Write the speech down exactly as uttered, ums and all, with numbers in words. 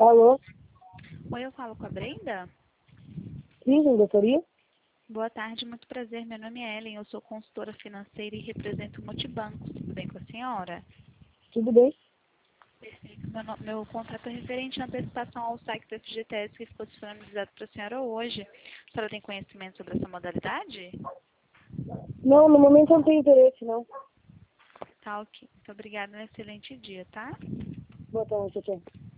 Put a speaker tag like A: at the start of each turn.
A: Alô?
B: Oi, eu falo com a Brenda?
A: Sim, secretaria?
B: Boa tarde, muito prazer. Meu nome é Ellen, eu sou consultora financeira e represento o Multibanco. Tudo bem com a senhora?
A: Tudo bem?
B: Perfeito. Meu, no- meu contrato é referente à antecipação ao saque do F G T S que ficou disponibilizado para a senhora hoje. A senhora tem conhecimento sobre essa modalidade?
A: Não, no momento eu não tenho interesse, não.
B: Tá, ok. Muito obrigada. Um excelente dia, tá?
A: Boa tarde, tchau.